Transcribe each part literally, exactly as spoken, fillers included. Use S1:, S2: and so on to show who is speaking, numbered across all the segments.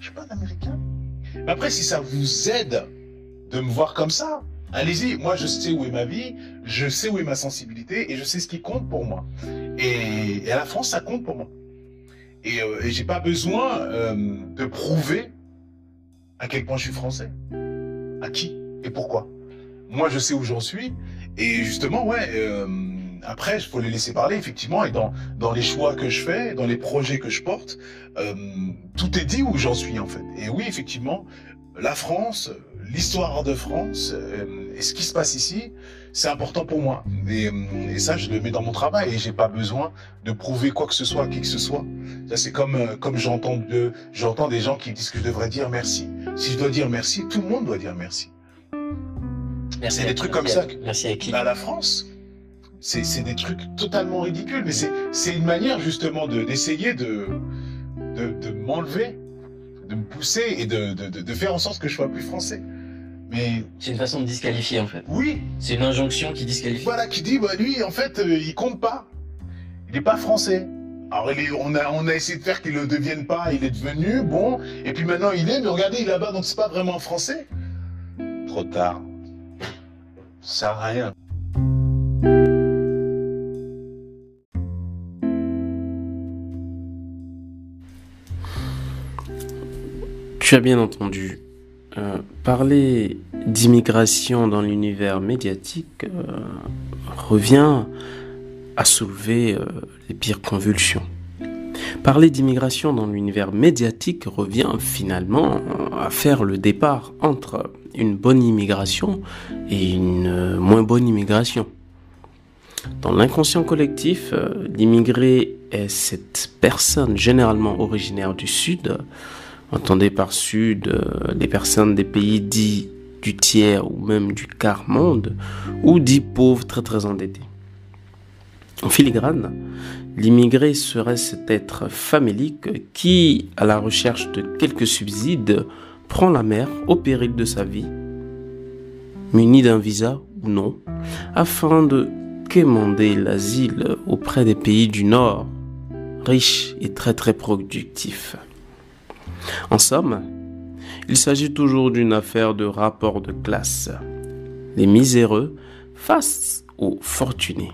S1: Je suis pas un Américain. Mais après, si ça vous aide de me voir comme ça, allez-y. Moi, je sais où est ma vie, je sais où est ma sensibilité et je sais ce qui compte pour moi. Et, et à la France, ça compte pour moi. Et, euh, et j'ai pas besoin euh, de prouver à quel point je suis français. À qui et pourquoi. Moi, je sais où j'en suis. Et justement, ouais, euh, après, il faut les laisser parler, effectivement. Et dans, dans les choix que je fais, dans les projets que je porte, euh, tout est dit où j'en suis, en fait. Et oui, effectivement, la France, l'histoire de France, euh, et ce qui se passe ici, c'est important pour moi. Et, et ça, je le mets dans mon travail. Et j'ai pas besoin de prouver quoi que ce soit à qui que ce soit. Ça, c'est comme, euh, comme j'entends de, j'entends des gens qui disent que je devrais dire merci. Si je dois dire merci, tout le monde doit dire merci.
S2: Merci
S1: c'est des trucs comme
S2: à,
S1: ça.
S2: Merci à qui?
S1: À la France, c'est, c'est des trucs totalement ridicules. Mais c'est, c'est une manière justement de, d'essayer de, de, de m'enlever, de me pousser et de, de, de, de faire en sorte que je sois plus français. Mais
S2: c'est une façon de disqualifier en fait.
S1: Oui.
S2: C'est une injonction qui disqualifie.
S1: Voilà, qui dit, bah lui, en fait, euh, il compte pas. Il n'est pas français. Alors il est, on, a, on a essayé de faire qu'il ne le devienne pas, il est devenu, bon, et puis maintenant il est, mais regardez, il est là-bas, donc c'est pas vraiment français. Trop tard. Ça sert à rien.
S3: Tu as bien entendu. Euh, parler d'immigration dans l'univers médiatique euh, revient à soulever euh, les pires convulsions. Parler d'immigration dans l'univers médiatique revient finalement à faire le départ entre une bonne immigration et une moins bonne immigration. Dans l'inconscient collectif, euh, l'immigré est cette personne généralement originaire du Sud. Entendez par Sud euh, les personnes des pays dits du tiers ou même du quart-monde, ou dits pauvres très très endettés. En filigrane, l'immigré serait cet être famélique qui, à la recherche de quelques subsides, prend la mer au péril de sa vie, muni d'un visa ou non, afin de quémander l'asile auprès des pays du Nord, riches et très très productifs. En somme, il s'agit toujours d'une affaire de rapport de classe. Les miséreux face aux fortunés.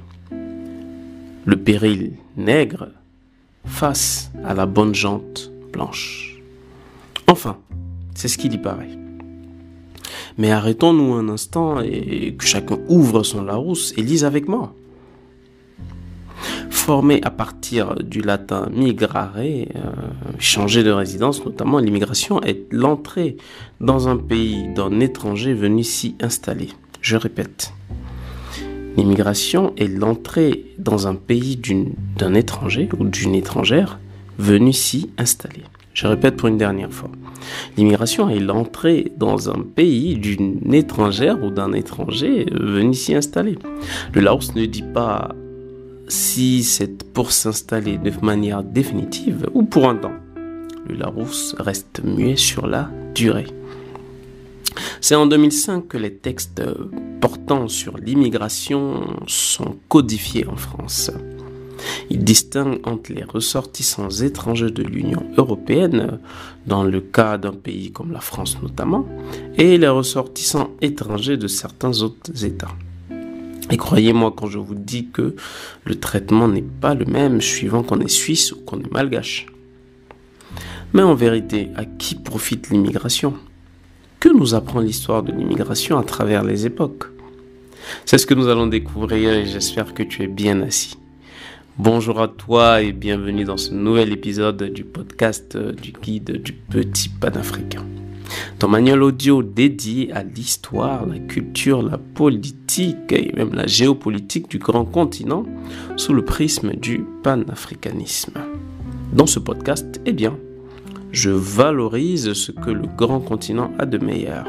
S3: Le péril nègre face à la bonne jante blanche. Enfin, c'est ce qu'il y paraît. Mais arrêtons-nous un instant et que chacun ouvre son Larousse et lise avec moi. Formé à partir du latin migrare, euh, changer de résidence, notamment l'immigration est l'entrée dans un pays d'un étranger venu s'y installer. Je répète, l'immigration est l'entrée dans un pays d'une, d'un étranger ou d'une étrangère venue s'y installer. Je répète pour une dernière fois. L'immigration est l'entrée dans un pays d'une étrangère ou d'un étranger venu s'y installer. Le Larousse ne dit pas si c'est pour s'installer de manière définitive ou pour un temps. Le Larousse reste muet sur la durée. C'est en deux mille cinq que les textes portant sur l'immigration sont codifiés en France. Ils distinguent entre les ressortissants étrangers de l'Union européenne, dans le cas d'un pays comme la France notamment, et les ressortissants étrangers de certains autres États. Et croyez-moi quand je vous dis que le traitement n'est pas le même suivant qu'on est suisse ou qu'on est malgache. Mais en vérité, à qui profite l'immigration ? Que nous apprend l'histoire de l'immigration à travers les époques ? C'est ce que nous allons découvrir et j'espère que tu es bien assis. Bonjour à toi et bienvenue dans ce nouvel épisode du podcast du guide du petit panafricain. Ton manuel audio dédié à l'histoire, la culture, la politique et même la géopolitique du grand continent sous le prisme du panafricanisme. Dans ce podcast, eh bien, je valorise ce que le grand continent a de meilleur.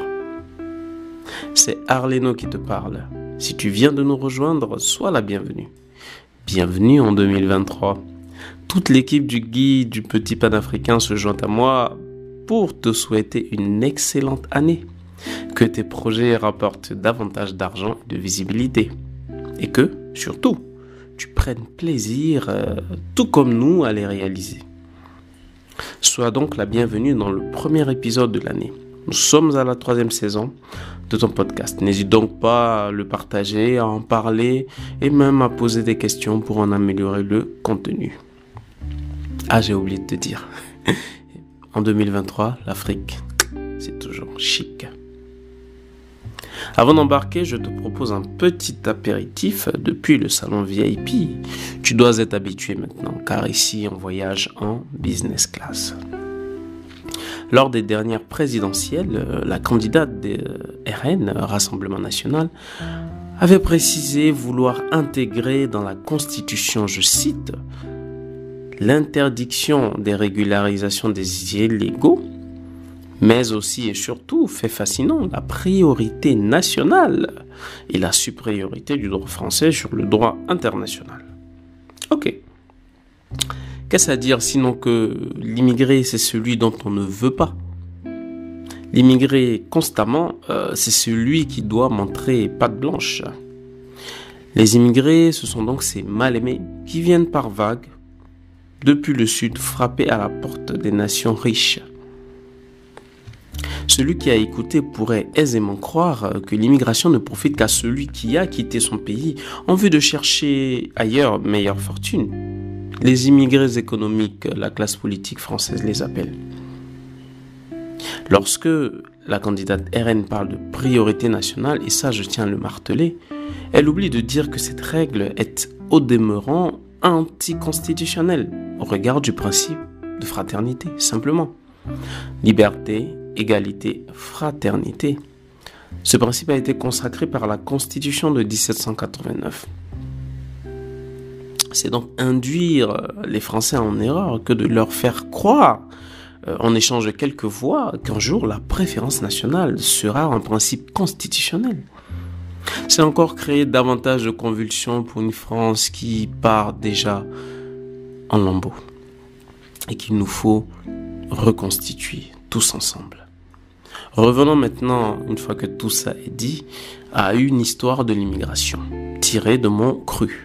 S3: C'est Arleno qui te parle. Si tu viens de nous rejoindre, sois la bienvenue. Bienvenue en deux mille vingt-trois. Toute l'équipe du guide du petit panafricain se joint à moi pour te souhaiter une excellente année. Que tes projets rapportent davantage d'argent et de visibilité. Et que, surtout, tu prennes plaisir, euh, tout comme nous, à les réaliser. Sois donc la bienvenue dans le premier épisode de l'année. Nous sommes à la troisième saison de ton podcast. N'hésite donc pas à le partager, à en parler et même à poser des questions pour en améliorer le contenu. Ah, j'ai oublié de te dire. En deux mille vingt-trois, l'Afrique, c'est toujours chic. Avant d'embarquer, je te propose un petit apéritif depuis le salon V I P. Tu dois être habitué maintenant, car ici, on voyage en business class. Lors des dernières présidentielles, la candidate des R N, Rassemblement National, avait précisé vouloir intégrer dans la Constitution, je cite, l'interdiction des régularisations des illégaux, mais aussi et surtout, fait fascinant, la priorité nationale et la supériorité du droit français sur le droit international. Ok. Qu'est-ce à dire sinon que l'immigré, c'est celui dont on ne veut pas. L'immigré, constamment, euh, c'est celui qui doit montrer patte blanche. Les immigrés, ce sont donc ces mal-aimés qui viennent par vagues, depuis le sud, frapper à la porte des nations riches. Celui qui a écouté pourrait aisément croire que l'immigration ne profite qu'à celui qui a quitté son pays en vue de chercher ailleurs meilleure fortune. Les immigrés économiques, la classe politique française les appelle. Lorsque la candidate R N parle de priorité nationale, et ça je tiens à le marteler, elle oublie de dire que cette règle est au demeurant anticonstitutionnelle au regard du principe de fraternité, simplement. Liberté, égalité, fraternité. Ce principe a été consacré par la Constitution de dix-sept cent quatre-vingt-neuf. C'est donc induire les Français en erreur que de leur faire croire, euh, en échange de quelques voix, qu'un jour la préférence nationale sera un principe constitutionnel. C'est encore créer davantage de convulsions pour une France qui part déjà en lambeaux et qu'il nous faut reconstituer tous ensemble. Revenons maintenant, une fois que tout ça est dit, à une histoire de l'immigration, tirée de mon cru.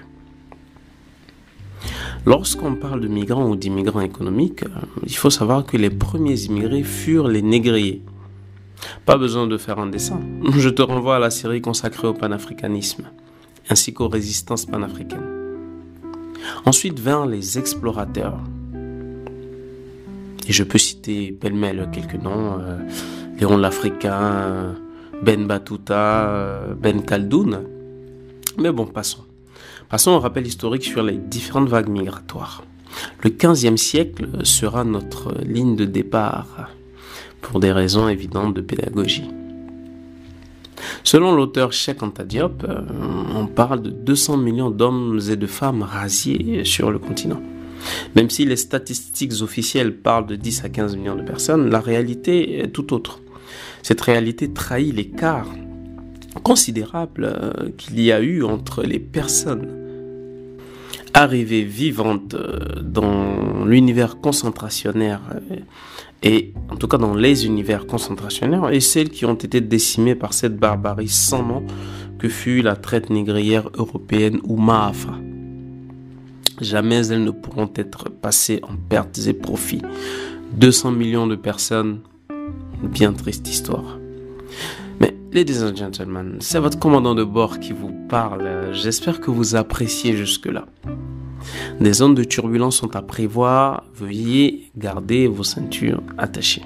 S3: Lorsqu'on parle de migrants ou d'immigrants économiques, il faut savoir que les premiers immigrés furent les négriers. Pas besoin de faire un dessin. Je te renvoie à la série consacrée au panafricanisme, ainsi qu'aux résistances panafricaines. Ensuite vinrent les explorateurs. Et je peux citer pêle-mêle quelques noms, euh, Léon l'Africain, euh, Ben Battuta, euh, Ben Khaldoun. Mais bon, passons. Passons au rappel historique sur les différentes vagues migratoires. Le quinzième siècle sera notre ligne de départ, pour des raisons évidentes de pédagogie. Selon l'auteur Cheikh Anta Diop, euh, on parle de deux cents millions d'hommes et de femmes rasiés sur le continent. Même si les statistiques officielles parlent de dix à quinze millions de personnes, la réalité est tout autre. Cette réalité trahit l'écart considérable qu'il y a eu entre les personnes arrivées vivantes dans l'univers concentrationnaire et en tout cas dans les univers concentrationnaires et celles qui ont été décimées par cette barbarie sans nom que fut la traite négrière européenne ou Maafa. Jamais elles ne pourront être passées en pertes et profits. deux cents millions de personnes, bien triste histoire. Mais, ladies and gentlemen, c'est votre commandant de bord qui vous parle. J'espère que vous appréciez jusque-là. Des zones de turbulence sont à prévoir. Veuillez garder vos ceintures attachées.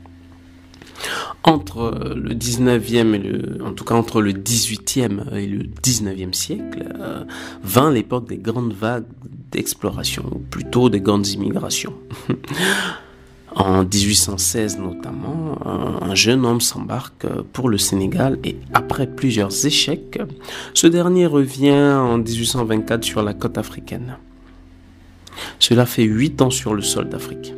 S3: Entre le dix-neuvième et le, en tout cas entre le dix-huitième et le dix-neuvième siècle, euh, vint l'époque des grandes vagues d'exploration, ou plutôt des grandes immigrations. En dix-huit cent seize notamment, un jeune homme s'embarque pour le Sénégal et après plusieurs échecs, ce dernier revient en dix-huit cent vingt-quatre sur la côte africaine. Cela fait huit ans sur le sol d'Afrique.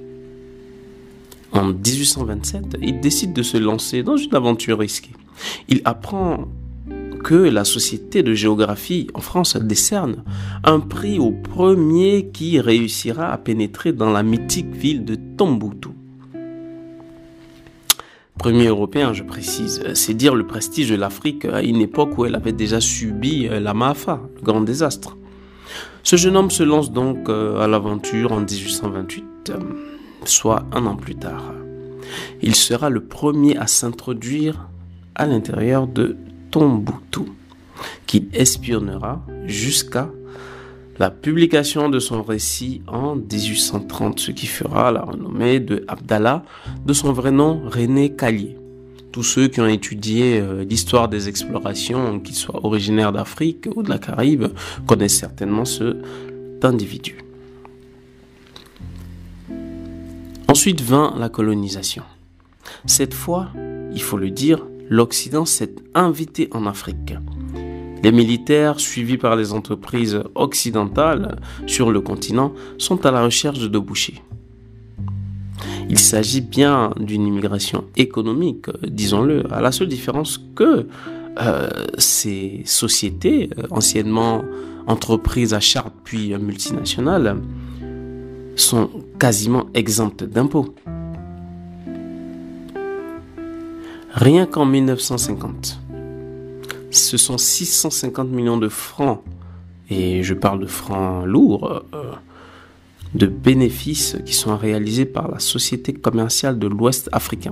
S3: En dix-huit cent vingt-sept, il décide de se lancer dans une aventure risquée. Il apprend que la Société de géographie en France décerne un prix au premier qui réussira à pénétrer dans la mythique ville de Tombouctou. Premier européen, je précise, c'est dire le prestige de l'Afrique à une époque où elle avait déjà subi la Maafa, le grand désastre. Ce jeune homme se lance donc à l'aventure en dix-huit cent vingt-huit. soit un an plus tard. Il sera le premier à s'introduire à l'intérieur de Tombouctou, qu'il espionnera jusqu'à la publication de son récit en dix-huit cent trente, ce qui fera la renommée de Abdallah, de son vrai nom René Caillié. Tous ceux qui ont étudié euh, l'histoire des explorations, qu'ils soient originaires d'Afrique ou de la Caraïbe, connaissent certainement cet individu. Ensuite vint la colonisation. Cette fois, il faut le dire, l'Occident s'est invité en Afrique. Les militaires, suivis par les entreprises occidentales sur le continent, sont à la recherche de débouchés. Il s'agit bien d'une immigration économique, disons-le, à la seule différence que euh, ces sociétés, anciennement entreprises à charte puis multinationales, sont quasiment exemptes d'impôts. Rien qu'en mille neuf cent cinquante, ce sont six cent cinquante millions de francs, et je parle de francs lourds, euh, de bénéfices qui sont réalisés par la Société commerciale de l'Ouest africain.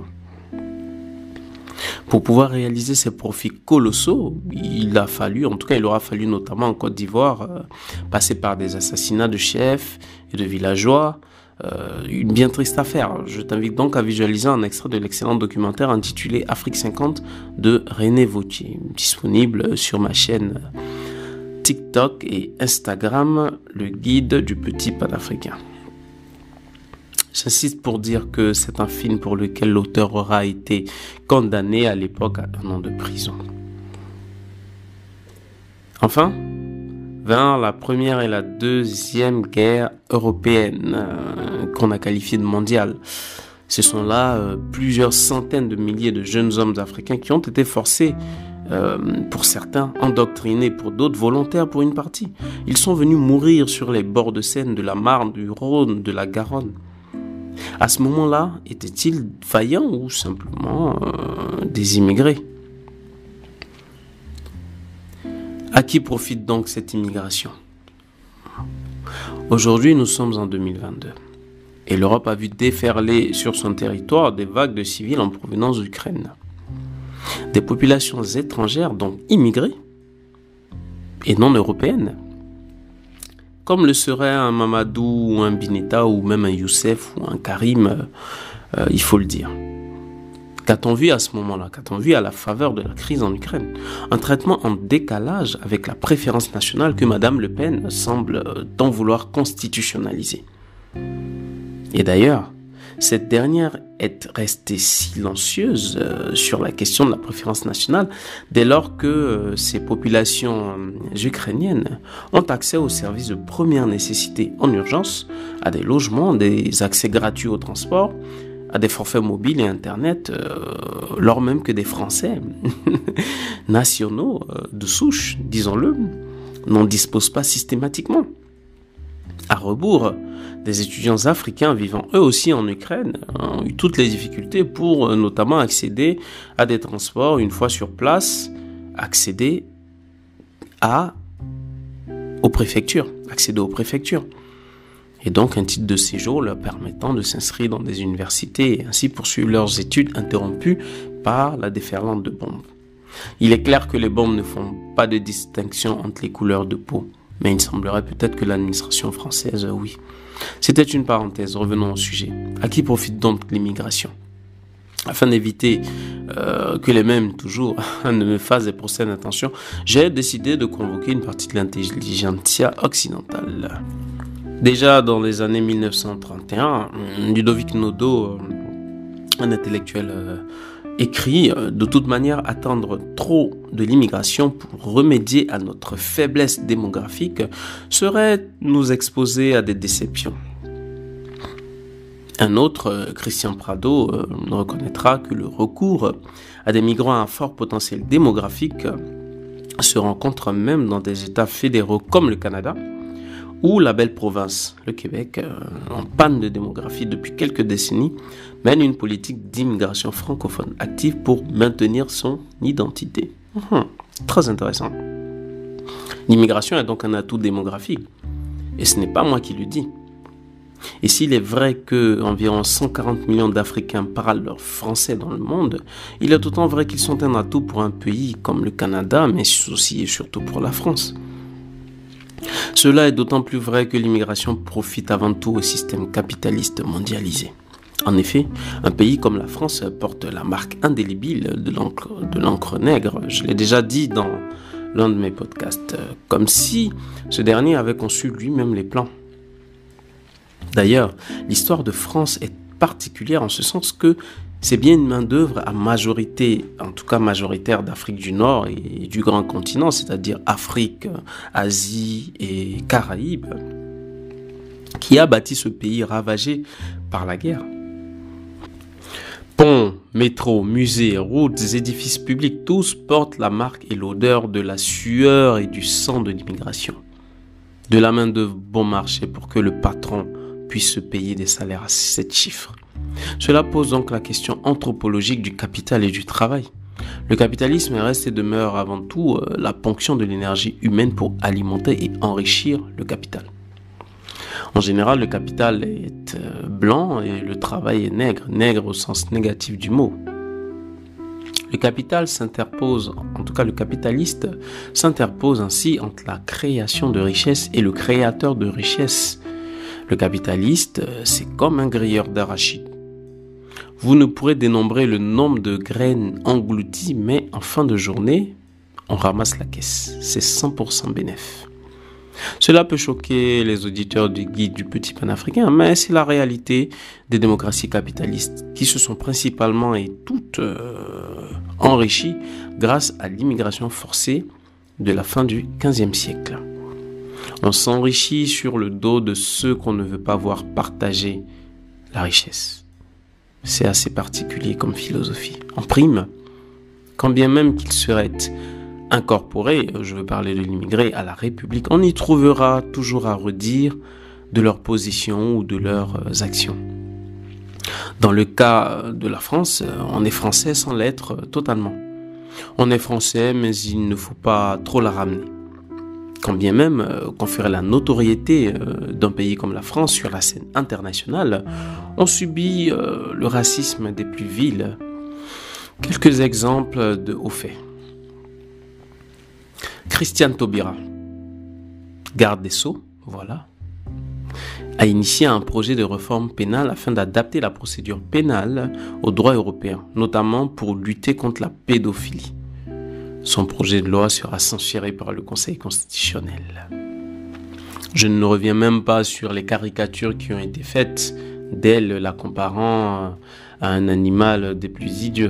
S3: Pour pouvoir réaliser ces profits colossaux, il a fallu, en tout cas il aura fallu notamment en Côte d'Ivoire, euh, passer par des assassinats de chefs et de villageois, euh, une bien triste affaire. Je t'invite donc à visualiser un extrait de l'excellent documentaire intitulé Afrique cinquante de René Vauthier, disponible sur ma chaîne TikTok et Instagram, le guide du petit panafricain. J'insiste pour dire que c'est un film pour lequel l'auteur aura été condamné à l'époque à un an de prison. Enfin, vint la première et la deuxième guerre européenne, euh, qu'on a qualifiée de mondiale. Ce sont là euh, plusieurs centaines de milliers de jeunes hommes africains qui ont été forcés, euh, pour certains, endoctrinés, pour d'autres, volontaires pour une partie. Ils sont venus mourir sur les bords de Seine, de la Marne, du Rhône, de la Garonne. À ce moment-là, étaient-ils vaillants ou simplement euh, des immigrés? À qui profite donc cette immigration? Aujourd'hui, nous sommes en deux mille vingt-deux et l'Europe a vu déferler sur son territoire des vagues de civils en provenance d'Ukraine. Des populations étrangères, donc immigrées et non européennes, comme le serait un Mamadou ou un Bineta ou même un Youssef ou un Karim, euh, il faut le dire. Qu'a-t-on vu à ce moment-là? Qu'a-t-on vu à la faveur de la crise en Ukraine? Un traitement en décalage avec la préférence nationale que Madame Le Pen semble euh, tant vouloir constitutionnaliser. Et d'ailleurs, cette dernière est restée silencieuse euh, sur la question de la préférence nationale dès lors que euh, ces populations euh, ukrainiennes ont accès aux services de première nécessité en urgence, à des logements, des accès gratuits au transport, à des forfaits mobiles et Internet, euh, lors même que des Français nationaux euh, de souche, disons-le, n'en disposent pas systématiquement. À rebours, des étudiants africains vivant eux aussi en Ukraine ont eu toutes les difficultés pour euh, notamment accéder à des transports une fois sur place, accéder à, aux préfectures, accéder aux préfectures. Et donc un titre de séjour leur permettant de s'inscrire dans des universités et ainsi poursuivre leurs études interrompues par la déferlante de bombes. Il est clair que les bombes ne font pas de distinction entre les couleurs de peau, mais il semblerait peut-être que l'administration française, oui. C'était une parenthèse, revenons au sujet. À qui profite donc l'immigration? Afin d'éviter euh, que les mêmes, toujours, ne me fassent des procès d'intention, j'ai décidé de convoquer une partie de l'intelligentsia occidentale. Déjà dans les années mille neuf cent trente et un, Ludovic Nodo, un intellectuel, euh, écrit euh, « De toute manière, attendre trop de l'immigration pour remédier à notre faiblesse démographique serait nous exposer à des déceptions. » Un autre, euh, Christian Prado, euh, reconnaîtra que le recours à des migrants à fort potentiel démographique euh, se rencontre même dans des États fédéraux comme le Canada, où la belle province, le Québec, euh, en panne de démographie depuis quelques décennies, mène une politique d'immigration francophone active pour maintenir son identité. Hum, très intéressant. L'immigration est donc un atout démographique. Et ce n'est pas moi qui le dis. Et s'il est vrai que environ cent quarante millions d'Africains parlent français dans le monde, il est autant vrai qu'ils sont un atout pour un pays comme le Canada, mais aussi et surtout pour la France. Cela est d'autant plus vrai que l'immigration profite avant tout au système capitaliste mondialisé. En effet, un pays comme la France porte la marque indélébile de l'encre, de l'encre nègre. Je l'ai déjà dit dans l'un de mes podcasts, comme si ce dernier avait conçu lui-même les plans. D'ailleurs, l'histoire de France est particulière en ce sens que c'est bien une main-d'œuvre à majorité, en tout cas majoritaire d'Afrique du Nord et du grand continent, c'est-à-dire Afrique, Asie et Caraïbes, qui a bâti ce pays ravagé par la guerre. Ponts, métros, musées, routes, édifices publics, tous portent la marque et l'odeur de la sueur et du sang de l'immigration. De la main-d'œuvre bon marché pour que le patron puisse se payer des salaires à sept chiffres. Cela pose donc la question anthropologique du capital et du travail. Le capitalisme reste et demeure avant tout euh, la ponction de l'énergie humaine pour alimenter et enrichir le capital. En général, le capital est euh, blanc et le travail est nègre, nègre au sens négatif du mot. Le capital s'interpose, en tout cas le capitaliste, s'interpose ainsi entre la création de richesse et le créateur de richesse. Le capitaliste, c'est comme un grilleur d'arachides. Vous ne pourrez dénombrer le nombre de graines englouties, mais en fin de journée, on ramasse la caisse. C'est cent pour cent bénéf. Cela peut choquer les auditeurs du guide du petit panafricain, mais c'est la réalité des démocraties capitalistes qui se sont principalement et toutes euh, enrichies grâce à l'immigration forcée de la fin du quinzième siècle. On s'enrichit sur le dos de ceux qu'on ne veut pas voir partager la richesse. C'est assez particulier comme philosophie. En prime, quand bien même qu'il serait incorporé, je veux parler de l'immigré, à la République, on y trouvera toujours à redire de leur position ou de leurs actions. Dans le cas de la France, on est français sans l'être totalement. On est français, mais il ne faut pas trop la ramener. Quand bien même euh, conférer la notoriété euh, d'un pays comme la France sur la scène internationale, on subit euh, le racisme des plus vils. Quelques exemples de hauts faits. Christiane Taubira, garde des Sceaux, voilà, a initié un projet de réforme pénale afin d'adapter la procédure pénale au droit européen, notamment pour lutter contre la pédophilie. Son projet de loi sera censuré par le Conseil constitutionnel. Je ne reviens même pas sur les caricatures qui ont été faites d'elle, la comparant à un animal des plus idieux.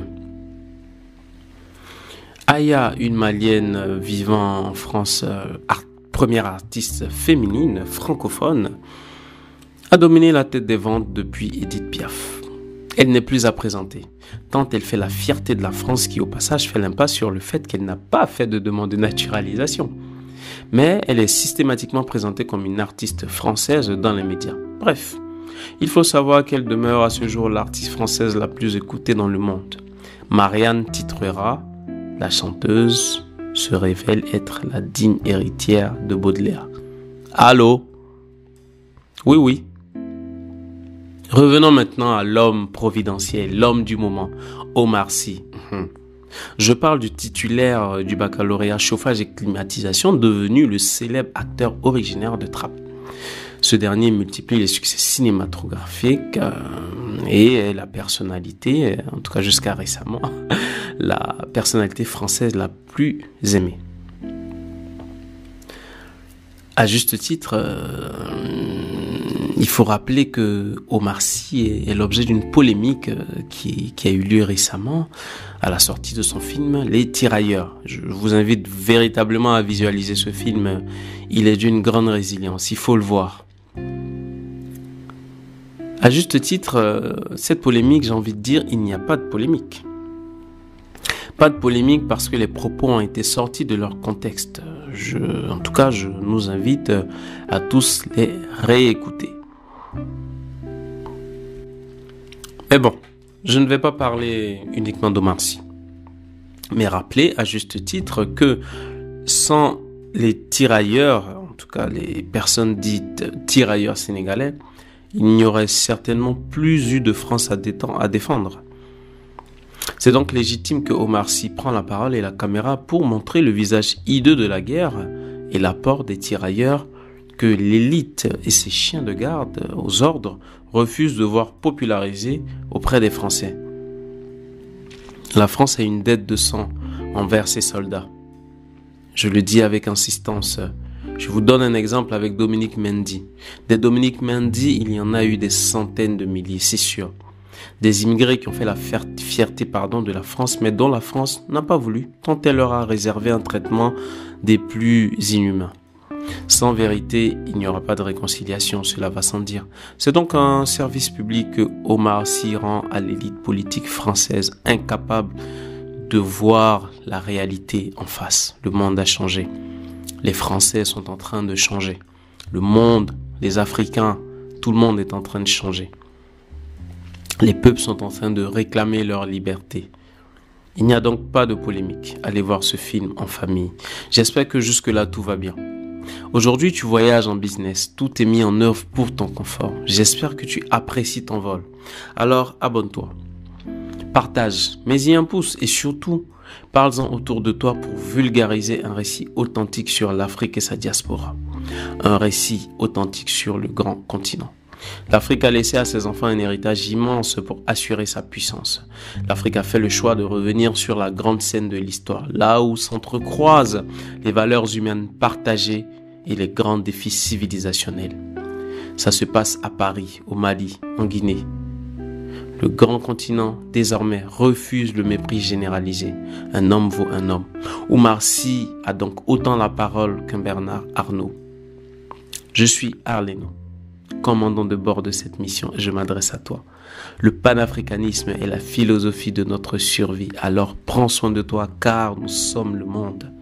S3: Aya, une Malienne vivant en France, art, première artiste féminine francophone, a dominé la tête des ventes depuis Edith Piaf. Elle n'est plus à présenter, tant elle fait la fierté de la France qui, au passage, fait l'impasse sur le fait qu'elle n'a pas fait de demande de naturalisation. Mais elle est systématiquement présentée comme une artiste française dans les médias. Bref, il faut savoir qu'elle demeure à ce jour l'artiste française la plus écoutée dans le monde. Marianne Titrera, la chanteuse, se révèle être la digne héritière de Baudelaire. Allô? Oui, oui. Revenons maintenant à l'homme providentiel, l'homme du moment, Omar Sy. Je parle du titulaire du baccalauréat chauffage et climatisation, devenu le célèbre acteur originaire de Trappes. Ce dernier multiplie les succès cinématographiques euh, et la personnalité, en tout cas jusqu'à récemment, la personnalité française la plus aimée. À juste titre, euh, il faut rappeler que Omar Sy est, est l'objet d'une polémique qui, qui a eu lieu récemment à la sortie de son film Les Tirailleurs. Je vous invite véritablement à visualiser ce film. Il est d'une grande résilience, il faut le voir. À juste titre, cette polémique, j'ai envie de dire, il n'y a pas de polémique. Pas de polémique parce que les propos ont été sortis de leur contexte. Je, en tout cas, je nous invite à tous les réécouter. Mais bon, je ne vais pas parler uniquement d'Omar Sy, mais rappeler à juste titre que sans les tirailleurs, en tout cas les personnes dites tirailleurs sénégalais, il n'y aurait certainement plus eu de France à, à défendre. C'est donc légitime que Omar Sy prend la parole et la caméra pour montrer le visage hideux de la guerre et l'apport des tirailleurs que l'élite et ses chiens de garde aux ordres refusent de voir populariser auprès des Français. La France a une dette de sang envers ses soldats. Je le dis avec insistance. Je vous donne un exemple avec Dominique Mendy. Des Dominique Mendy, il y en a eu des centaines de milliers, c'est sûr. Des immigrés qui ont fait la fierté pardon, de la France, mais dont la France n'a pas voulu, tant elle leur a réservé un traitement des plus inhumains. Sans vérité, il n'y aura pas de réconciliation, cela va sans dire. C'est donc un service public que Omar Sy rend à l'élite politique française, incapable de voir la réalité en face. Le monde a changé. Les Français sont en train de changer. Le monde, les Africains, tout le monde est en train de changer. Les peuples sont en train de réclamer leur liberté. Il n'y a donc pas de polémique. Allez voir ce film en famille. J'espère que jusque-là, tout va bien. Aujourd'hui, tu voyages en business. Tout est mis en œuvre pour ton confort. J'espère que tu apprécies ton vol. Alors, abonne-toi. Partage, mets-y un pouce et surtout, parle-en autour de toi pour vulgariser un récit authentique sur l'Afrique et sa diaspora. Un récit authentique sur le grand continent. L'Afrique a laissé à ses enfants un héritage immense pour assurer sa puissance. L'Afrique a fait le choix de revenir sur la grande scène de l'histoire, là où s'entrecroisent les valeurs humaines partagées et les grands défis civilisationnels. Ça se passe à Paris, au Mali, en Guinée. Le grand continent, désormais, refuse le mépris généralisé. Un homme vaut un homme. Omar Sy a donc autant la parole qu'un Bernard Arnault. Je suis Arleno, commandant de bord de cette mission, et je m'adresse à toi. Le panafricanisme est la philosophie de notre survie. Alors prends soin de toi, car nous sommes le monde.